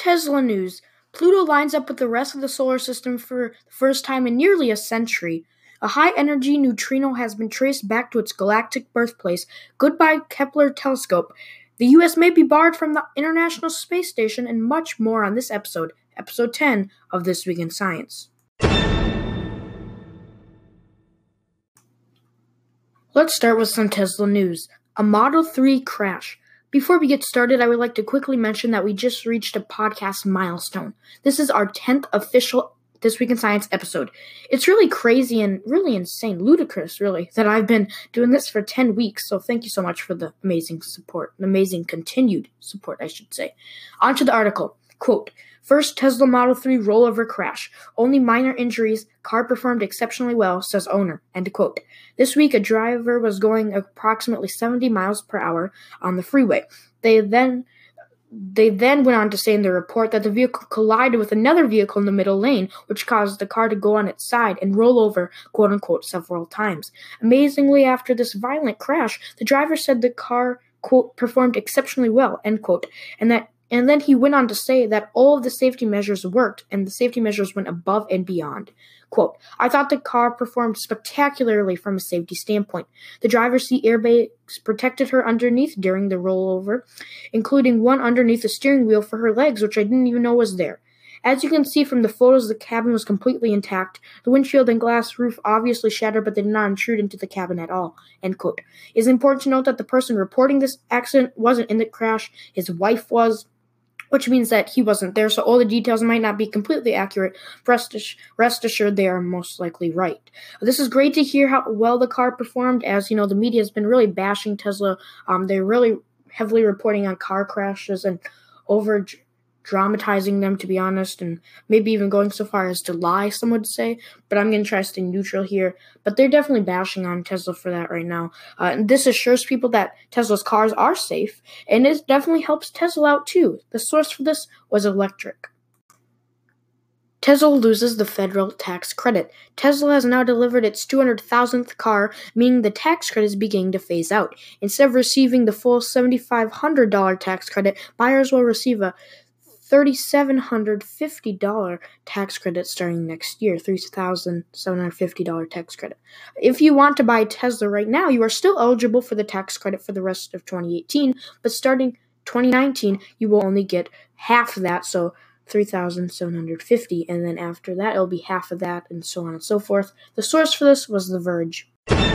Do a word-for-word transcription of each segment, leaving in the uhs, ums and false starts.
Tesla news. Pluto lines up with the rest of the solar system for the first time in nearly a century. A high-energy neutrino has been traced back to its galactic birthplace. Goodbye Kepler telescope. The U S may be barred from the International Space Station, and much more on this episode, episode ten of This Week in Science. Let's start with some Tesla news. A Model three crash. Before we get started, I would like to quickly mention that we just reached a podcast milestone. This is our tenth official This Week in Science episode. It's really crazy and really insane, ludicrous, really, that I've been doing this for ten weeks. So thank you so much for the amazing support, amazing continued support, I should say. On to the article. Quote, first Tesla Model three rollover crash. Only minor injuries. Car performed exceptionally well, says owner. End quote. This week, a driver was going approximately seventy miles per hour on the freeway. They then They then went on to say in the report that the vehicle collided with another vehicle in the middle lane, which caused the car to go on its side and roll over, quote-unquote, several times. Amazingly, after this violent crash, the driver said the car, quote, performed exceptionally well, end quote, and that And then he went on to say that all of the safety measures worked, and the safety measures went above and beyond. Quote, I thought the car performed spectacularly from a safety standpoint. The driver's seat airbags protected her underneath during the rollover, including one underneath the steering wheel for her legs, which I didn't even know was there. As you can see from the photos, the cabin was completely intact. The windshield and glass roof obviously shattered, but did not intrude into the cabin at all. End quote. It is important to note that the person reporting this accident wasn't in the crash. His wife was, which means that he wasn't there, so all the details might not be completely accurate. Rest, rest assured they are most likely right. This is great to hear how well the car performed, as, you know, the media has been really bashing Tesla. Um, they're really heavily reporting on car crashes and over dramatizing them, to be honest, and maybe even going so far as to lie, some would say, but I'm going to try to stay neutral here. But they're definitely bashing on Tesla for that right now. Uh, and this assures people that Tesla's cars are safe, and it definitely helps Tesla out too. The source for this was electric. Tesla loses the federal tax credit. Tesla has now delivered its two hundred thousandth car, meaning the tax credit is beginning to phase out. Instead of receiving the full seven thousand five hundred dollars tax credit, buyers will receive a three thousand seven hundred fifty dollars tax credit starting next year, three thousand seven hundred fifty dollars tax credit. If you want to buy a Tesla right now, you are still eligible for the tax credit for the rest of twenty eighteen, but starting twenty nineteen, you will only get half of that, so three thousand seven hundred fifty dollars, and then after that, it'll be half of that, and so on and so forth. The source for this was The Verge.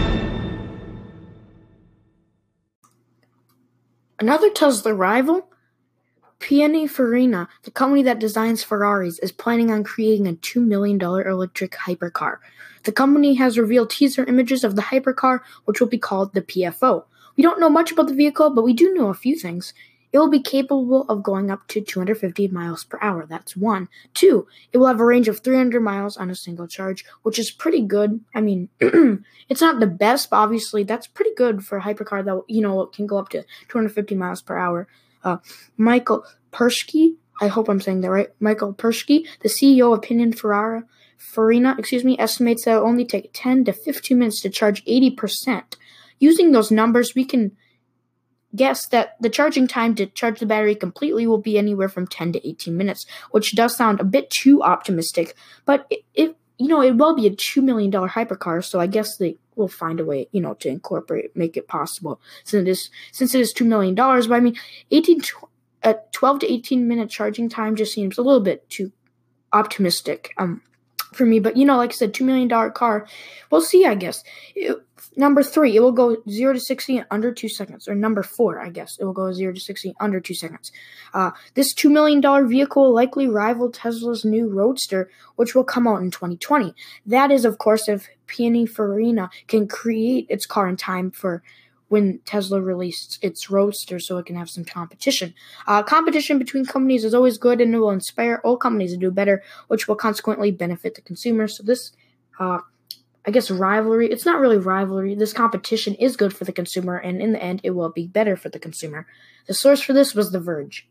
Another Tesla rival? Pininfarina, the company that designs Ferraris, is planning on creating a two million dollars electric hypercar. The company has revealed teaser images of the hypercar, which will be called the P F O. We don't know much about the vehicle, but we do know a few things. It will be capable of going up to two hundred fifty miles per hour. That's one. Two, it will have a range of three hundred miles on a single charge, which is pretty good. I mean, it's not the best, but obviously that's pretty good for a hypercar that, you know, can go up to two hundred fifty miles per hour. Uh, Michael Persky, I hope I'm saying that right, Michael Persky, the C E O of Pininfarina, Farina, excuse me, estimates that it will only take ten to fifteen minutes to charge eighty percent. Using those numbers, we can guess that the charging time to charge the battery completely will be anywhere from ten to eighteen minutes, which does sound a bit too optimistic, but it, it you know, it will be a two million dollars hypercar, so I guess they will find a way, you know, to incorporate, make it possible, since it is, since it is two million dollars, but I mean, eighteen, uh, twelve to eighteen minute charging time just seems a little bit too optimistic um, for me, but, you know, like I said, two million dollars car, we'll see, I guess. It, number three, it will go zero to sixty in under two seconds, or number four, I guess, it will go zero to sixty in under two seconds. Uh, this two million dollars vehicle will likely rival Tesla's new Roadster, which will come out in twenty twenty. That is, of course, if Pininfarina can create its car in time for when Tesla released its Roadster, so it can have some competition. Uh, competition between companies is always good, and it will inspire all companies to do better, which will consequently benefit the consumer. So this, uh, I guess, rivalry, it's not really rivalry, this competition is good for the consumer, and in the end, it will be better for the consumer. The source for this was The Verge.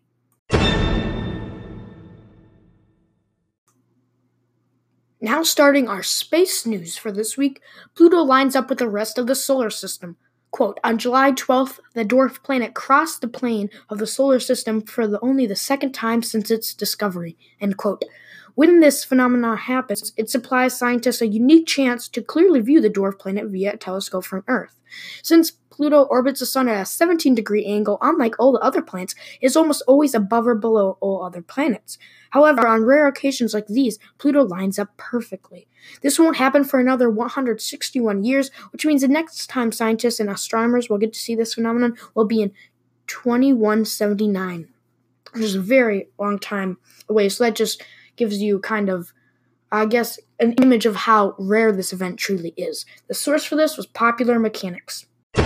Now starting our space news for this week, Pluto lines up with the rest of the solar system. Quote, on July twelfth, the dwarf planet crossed the plane of the solar system for the, only the second time since its discovery, end quote. When this phenomenon happens, it supplies scientists a unique chance to clearly view the dwarf planet via a telescope from Earth. Since Pluto orbits the Sun at a seventeen degree angle, unlike all the other planets, it is almost always above or below all other planets. However, on rare occasions like these, Pluto lines up perfectly. This won't happen for another one hundred sixty-one years, which means the next time scientists and astronomers will get to see this phenomenon will be in twenty-one seventy-nine, which is a very long time away. So that just gives you kind of, I guess, an image of how rare this event truly is. The source for this was Popular Mechanics.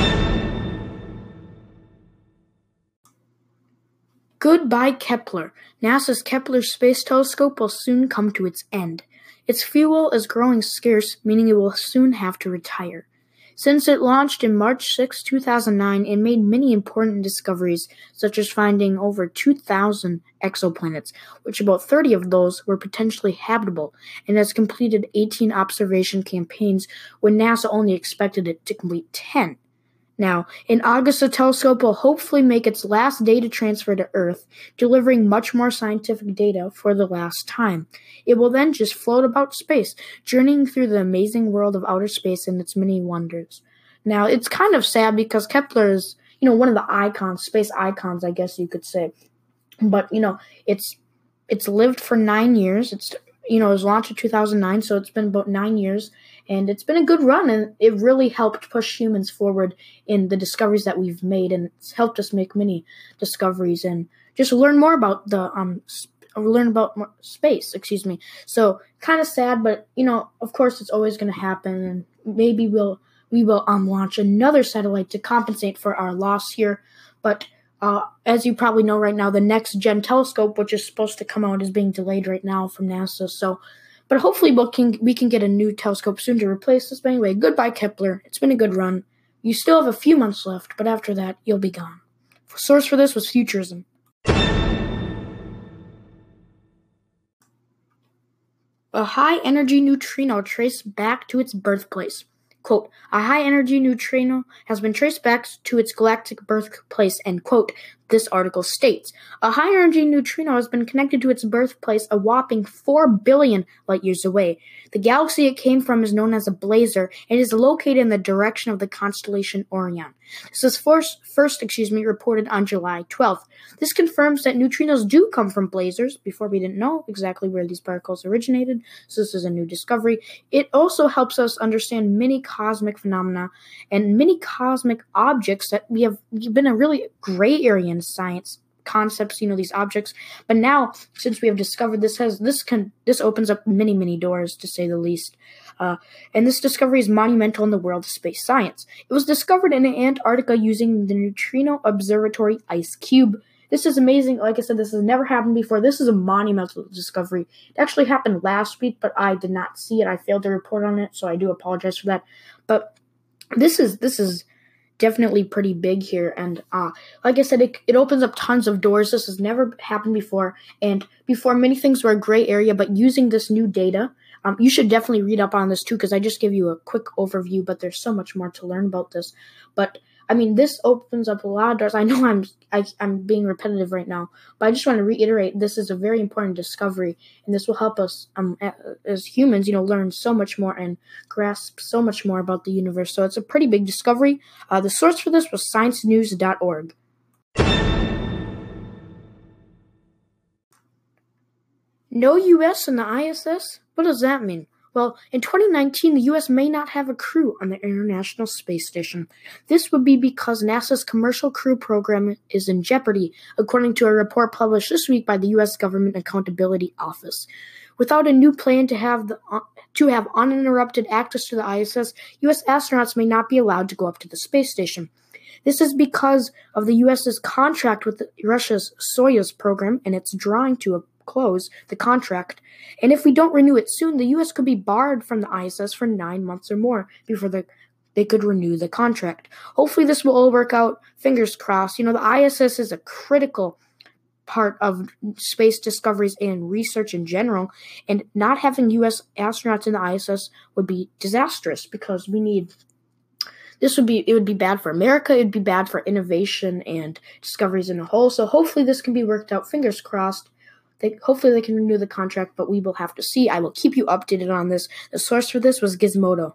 Goodbye, Kepler. NASA's Kepler Space Telescope will soon come to its end. Its fuel is growing scarce, meaning it will soon have to retire. Since it launched in March sixth, two thousand nine, it made many important discoveries, such as finding over two thousand exoplanets, which about thirty of those were potentially habitable, and has completed eighteen observation campaigns when NASA only expected it to complete ten. Now, in August, the telescope will hopefully make its last data transfer to Earth, delivering much more scientific data for the last time. It will then just float about space, journeying through the amazing world of outer space and its many wonders. Now, it's kind of sad because Kepler is, you know, one of the icons, space icons, I guess you could say. But, you know, it's it's lived for nine years. It's, you know, it was launched in two thousand nine, so it's been about nine years. And it's been a good run, and it really helped push humans forward in the discoveries that we've made, and it's helped us make many discoveries and just learn more about the um sp- learn about more space. Excuse me. So kind of sad, but you know, of course, it's always going to happen, and maybe we'll we will um launch another satellite to compensate for our loss here. But uh, as you probably know right now, the next gen telescope, which is supposed to come out, is being delayed right now from NASA. So. But hopefully we can, we can get a new telescope soon to replace this. But anyway, goodbye, Kepler. It's been a good run. You still have a few months left, but after that, you'll be gone. The source for this was Futurism. A high-energy neutrino traced back to its birthplace. Quote, a high-energy neutrino has been traced back to its galactic birthplace, end quote, this article states. A high-energy neutrino has been connected to its birthplace a whopping four billion light-years away. The galaxy it came from is known as a blazar and is located in the direction of the constellation Orion. This was first, first excuse me, reported on July twelfth. This confirms that neutrinos do come from blazars. Before, we didn't know exactly where these particles originated, so this is a new discovery. It also helps us understand many cosmic phenomena and many cosmic objects that we have been a really gray area in science concepts, you know, these objects. But now, since we have discovered this, has this can this opens up many, many doors, to say the least. Uh, and this discovery is monumental in the world of space science. It was discovered in Antarctica using the Neutrino Observatory Ice Cube. This is amazing. Like I said, this has never happened before. This is a monumental discovery. It actually happened last week, but I did not see it. I failed to report on it, so I do apologize for that. But this is this is definitely pretty big here, and uh, like I said, it, it opens up tons of doors. This has never happened before, and before many things were a gray area, but using this new data, um, you should definitely read up on this too, because I just give you a quick overview, but there's so much more to learn about this. But I mean, this opens up a lot of doors. I know I'm I, I'm being repetitive right now, but I just want to reiterate this is a very important discovery, and this will help us um as humans, you know, learn so much more and grasp so much more about the universe. So it's a pretty big discovery. Uh, the source for this was science news dot org. No U S in the I S S? What does that mean? Well, in twenty nineteen, the U S may not have a crew on the International Space Station. This would be because NASA's Commercial Crew Program is in jeopardy, according to a report published this week by the U S Government Accountability Office. Without a new plan to have the uh, to have uninterrupted access to the I S S, U S astronauts may not be allowed to go up to the space station. This is because of the U S's contract with Russia's Soyuz program, and it's drawing to a close the contract. And if we don't renew it soon, the U S could be barred from the I S S for nine months or more before the, they could renew the contract. Hopefully this will all work out. Fingers crossed. You know, the I S S is a critical part of space discoveries and research in general, and not having U S astronauts in the I S S would be disastrous because we need this would be it would be bad for America. It would be bad for innovation and discoveries in a whole. So hopefully this can be worked out. Fingers crossed. They, hopefully they can renew the contract, but we will have to see. I will keep you updated on this. The source for this was Gizmodo.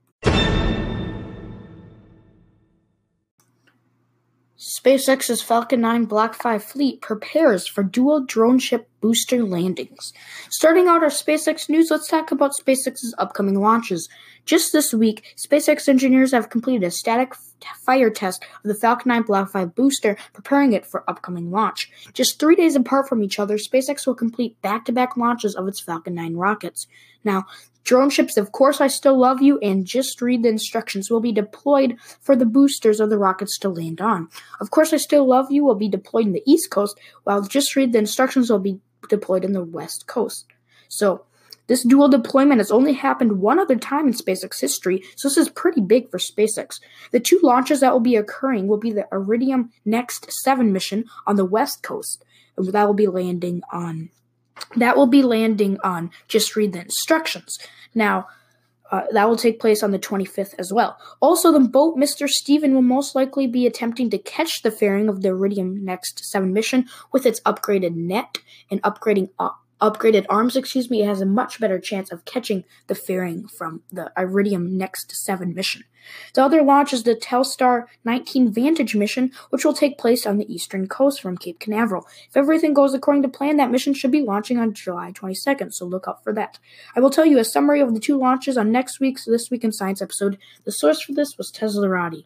SpaceX's Falcon nine Block five fleet prepares for dual drone ship booster landings. Starting out our SpaceX news, let's talk about SpaceX's upcoming launches. Just this week, SpaceX engineers have completed a static fire test of the Falcon nine Block five booster, preparing it for upcoming launch. Just three days apart from each other, SpaceX will complete back-to-back launches of its Falcon nine rockets. Now, drone ships, Of Course I Still Love You, and Just Read the Instructions will be deployed for the boosters of the rockets to land on. Of Course I Still Love You will be deployed in the East Coast, while Just Read the Instructions will be deployed in the West Coast. So, this dual deployment has only happened one other time in SpaceX history, so this is pretty big for SpaceX. The two launches that will be occurring will be the Iridium Next seven mission on the West Coast, and that will be landing on That will be landing on Just Read the Instructions. Now, uh, that will take place on the twenty-fifth as well. Also, the boat Mister Steven will most likely be attempting to catch the fairing of the Iridium Next seven mission with its upgraded net and upgrading uh, upgraded arms. Excuse me, it has a much better chance of catching the fairing from the Iridium Next seven mission. The other launch is the Telstar nineteen Vantage mission, which will take place on the eastern coast from Cape Canaveral. If everything goes according to plan, that mission should be launching on July twenty-second, so look out for that. I will tell you a summary of the two launches on next week's This Week in Science episode. The source for this was Teslarati.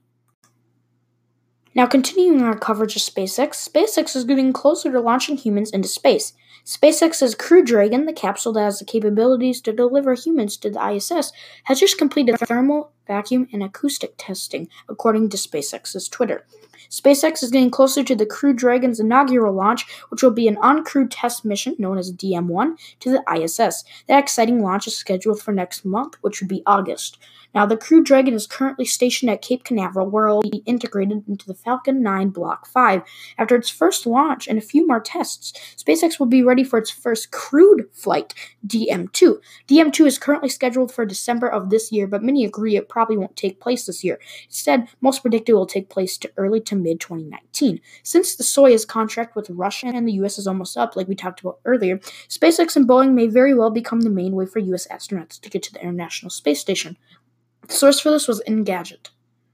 Now, continuing our coverage of SpaceX, SpaceX is getting closer to launching humans into space. SpaceX's Crew Dragon, the capsule that has the capabilities to deliver humans to the I S S, has just completed thermal, vacuum, and acoustic testing, according to SpaceX's Twitter. SpaceX is getting closer to the Crew Dragon's inaugural launch, which will be an uncrewed test mission known as D M one to the I S S. That exciting launch is scheduled for next month, which would be August. Now, the Crew Dragon is currently stationed at Cape Canaveral, where it will be integrated into the Falcon nine Block five. After its first launch and a few more tests, SpaceX will be ready for its first crewed flight, D M two. D M two is currently scheduled for December of this year, but many agree it probably won't take place this year. Instead, most predict it will take place to early to mid twenty nineteen. Since the Soyuz contract with Russia and the U S is almost up, like we talked about earlier, SpaceX and Boeing may very well become the main way for U S astronauts to get to the International Space Station. The source for this was Engadget.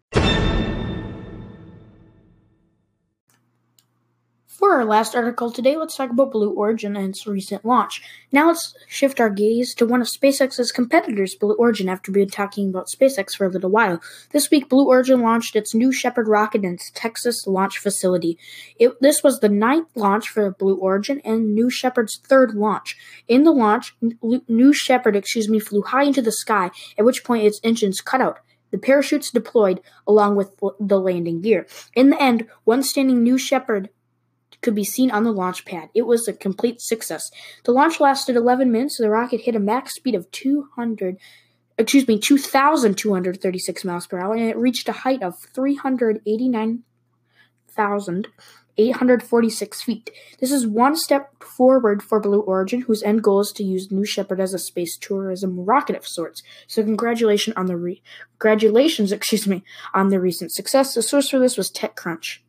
For our last article today, let's talk about Blue Origin and its recent launch. Now let's shift our gaze to one of SpaceX's competitors, Blue Origin, after we've been talking about SpaceX for a little while. This week, Blue Origin launched its New Shepard rocket in its Texas launch facility. It, this was the ninth launch for Blue Origin and New Shepard's third launch. In the launch, New Shepard, excuse me, flew high into the sky, at which point its engines cut out. The parachutes deployed along with the landing gear. In the end, one standing New Shepard could be seen on the launch pad. It was a complete success. The launch lasted eleven minutes. The rocket hit a max speed of two hundred, excuse me, two thousand two hundred thirty-six miles per hour, and it reached a height of three hundred eighty-nine thousand eight hundred forty-six feet. This is one step forward for Blue Origin, whose end goal is to use New Shepard as a space tourism rocket of sorts. So congratulations on the re- congratulations, excuse me, on the recent success. The source for this was TechCrunch.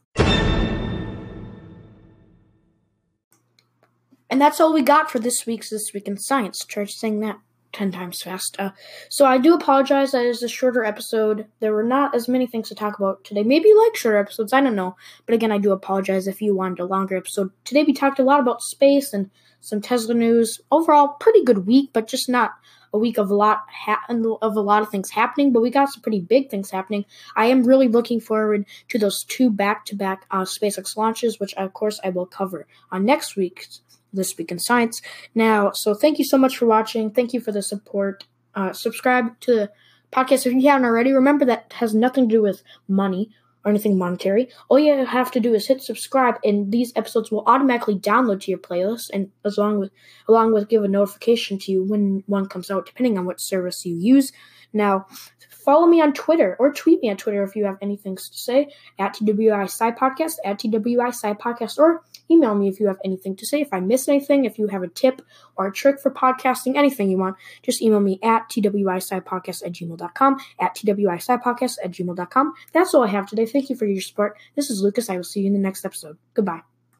And that's all we got for this week's This Week in Science. Try saying that ten times fast. Uh, so I do apologize that it is a shorter episode. There were not as many things to talk about today. Maybe you like shorter episodes, I don't know. But again, I do apologize if you wanted a longer episode. Today we talked a lot about space and some Tesla news. Overall, pretty good week, but just not a week of a lot ha- of a lot of things happening. But we got some pretty big things happening. I am really looking forward to those two back-to-back uh, SpaceX launches, which of course I will cover on next week's This Week in Science. Now, so thank you so much for watching. Thank you for the support. Uh, subscribe to the podcast if you haven't already. Remember, that has nothing to do with money or anything monetary. All you have to do is hit subscribe, and these episodes will automatically download to your playlist, and as long with along with give a notification to you when one comes out, depending on what service you use. Now, follow me on Twitter or tweet me on Twitter if you have anything to say at T W I Sci Podcast, at T W I Sci Podcast, or email me if you have anything to say. If I missed anything, if you have a tip or a trick for podcasting, anything you want, just email me at twisipodcast at gmail dot com, at twisipodcast at gmail dot com. That's all I have today. Thank you for your support. This is Lucas. I will see you in the next episode. Goodbye.